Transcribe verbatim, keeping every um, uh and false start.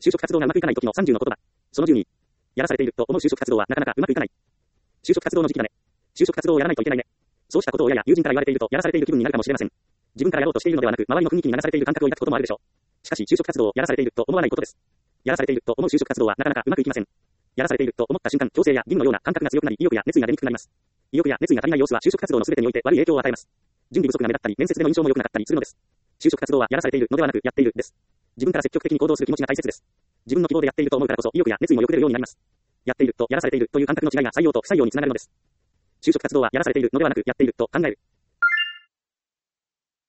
就職活動がうまくいかない時のさんじゅうの言葉。そのじゅうに。やらされていると思う就職活動はなかなかうまくいかない。就職活動の時期だね。就職活動をやらないといけないね。そうしたことを親や友人から言われているとやらされている気分になるかもしれません。自分からやろうとしているのではなく、周りの雰囲気に流されている感覚を抱くこともあるでしょう。しかし就職活動をやらされていると思わないことです。やらされていると思う就職活動はなかなかうまくいきません。やらされていると思った瞬間、強制や義務のような感覚が強くなり、意欲や熱意が出にくくなります。意欲や熱意が足りない様子は就職活動の全てにおいて悪い影響を与えます。準備不足が目立ったり、面接での印象も良くなかったりするのです。就職活動はやらされているのではなく、やっているです。自分から積極的に行動する気持ちが大切です。自分の希望でやっていると思うからこそ、意欲や熱意もよく出るようになります。やっているとやらされているという感覚の違いが採用と不採用につながるのです。就職活動はやらされているのではなく、やっていると考える。